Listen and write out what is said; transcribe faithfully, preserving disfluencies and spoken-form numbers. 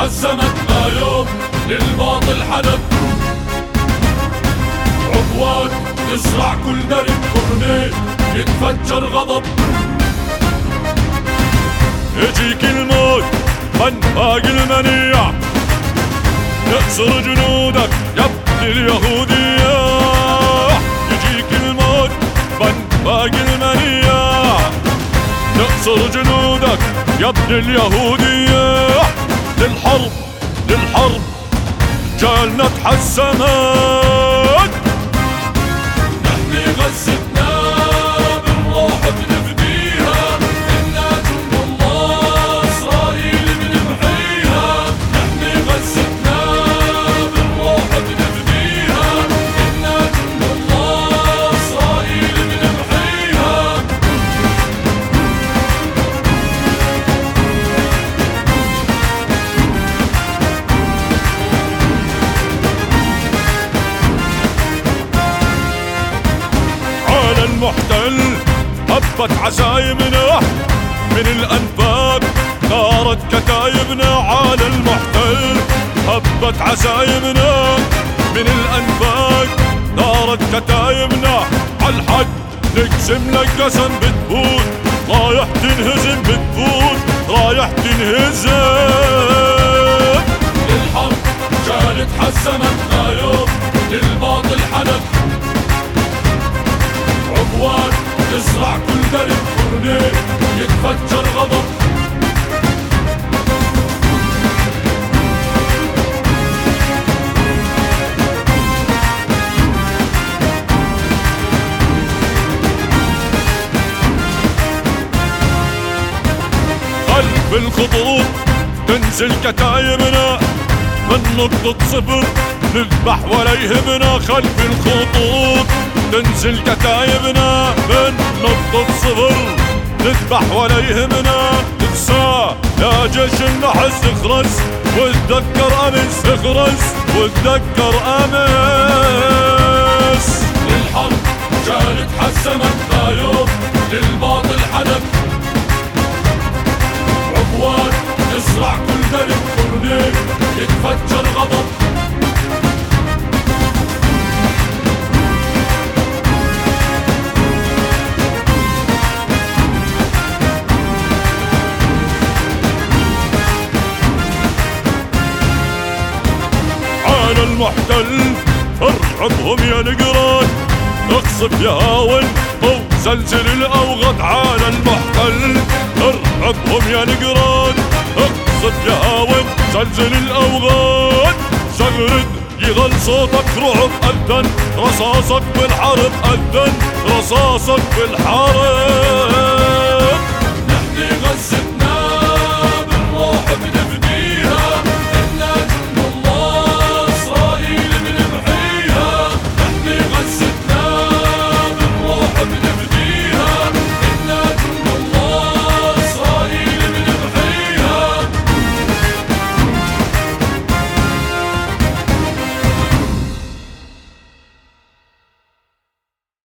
حسمت ما يوم للباطل حدث. عبوات تزرع كل درب كورنيش يتفجر غضب. يجيك الموت من باقي المنيع، نأسر جنودك يا ابن اليهودية. يجيك الموت من باقي المنيع، نأسر جنودك يا ابن اليهودية. للحرب للحرب جالنا تحسمت، نحمي غزتنا بالروح بنفديها، إنا جند الله إسرائيل بنمحيها. نحمي غزتنا بالروح بنفديها، إنا جند الله إسرائيل بنمحيها. المحتل هبت عزايمنا من الأنفاق، نارت كتايبنا. على المحتل هبت عزايمنا من الأنفاق، نارت كتايبنا. عالحق نقسم لك قسم بتفوت، رايح تنهزم بتفوت، رايح تنهزم. للحرب جالت حسمت ما يوم للباطل حدث. عبوات تزرع كل درب كورنيش يتفجر غضب. خلف الخطوط تنزل كتايبنا، من نقطة صفر نذبح ولا يهمنا. خلف الخطوط تنزل كتايبنا، من نقطة صفر نذبح ولا يهمنا. تنسى يا جيش النحس اخرس وتذكر امس، اخرس وتذكر امس. للحرب جالت حسمت ما يوم للباطل حدث. عبوات تزرع كل درب كورنيش يتفجر غضب. على المحتل ارعبهم يا نقران، اقصف يا هاون وزلزل الاوغد. على المحتل ارعبهم يا نقران، اقصف يا هاون زلزل الاوغاد. زغرد يغل صوتك رعب، اذن رصاصك بالحرب، اذن رصاصك بالحرب.